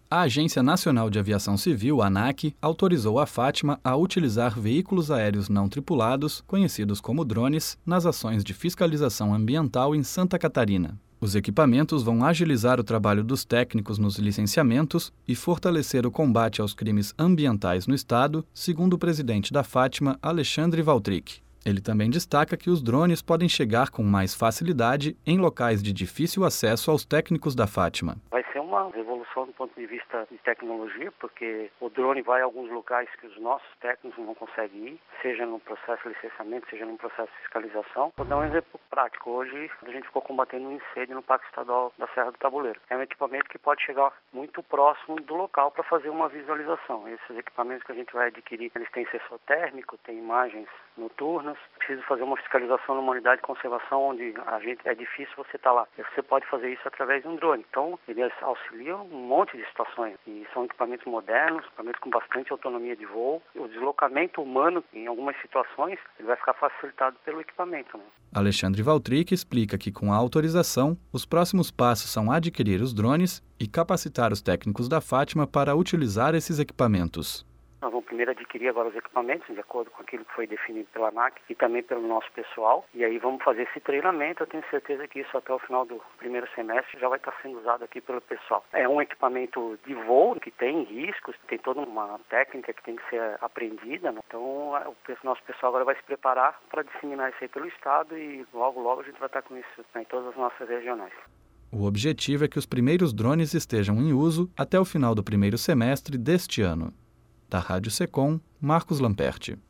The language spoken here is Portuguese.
A Agência Nacional de Aviação Civil, ANAC, autorizou a Fátima a utilizar veículos aéreos não tripulados, conhecidos como drones, nas ações de fiscalização ambiental em Santa Catarina. Os equipamentos vão agilizar o trabalho dos técnicos nos licenciamentos e fortalecer o combate aos crimes ambientais no estado, segundo o presidente da Fátima, Alexandre Valtric. Ele também destaca que os drones podem chegar com mais facilidade em locais de difícil acesso aos técnicos da Fátima. Vai ser uma revolução do ponto de vista de tecnologia, porque o drone vai a alguns locais que os nossos técnicos não conseguem ir, seja no processo de licenciamento, seja no processo de fiscalização. Vou dar um exemplo prático. Hoje a gente ficou combatendo um incêndio no Parque Estadual da Serra do Tabuleiro. É um equipamento que pode chegar muito próximo do local para fazer uma visualização. Esses equipamentos que a gente vai adquirir, eles têm sensor térmico, têm imagens noturnas. Preciso fazer uma fiscalização numa unidade de conservação onde é difícil você estar lá. Você pode fazer isso através de um drone. Então, eles auxiliam um monte de situações. E são equipamentos modernos, equipamentos com bastante autonomia de voo. O deslocamento humano, em algumas situações, ele vai ficar facilitado pelo equipamento, né? Alexandre Valtric explica que, com a autorização, os próximos passos são adquirir os drones e capacitar os técnicos da Fátima para utilizar esses equipamentos. Nós vamos primeiro adquirir agora os equipamentos, de acordo com aquilo que foi definido pela ANAC e também pelo nosso pessoal. E aí vamos fazer esse treinamento. Eu tenho certeza que isso até o final do primeiro semestre já vai estar sendo usado aqui pelo pessoal. É um equipamento de voo que tem riscos, tem toda uma técnica que tem que ser aprendida, né? Então o nosso pessoal agora vai se preparar para disseminar isso aí pelo estado e logo a gente vai estar com isso, né, em todas as nossas regionais. O objetivo é que os primeiros drones estejam em uso até o final do primeiro semestre deste ano. Da Rádio Secom, Marcos Lamperti.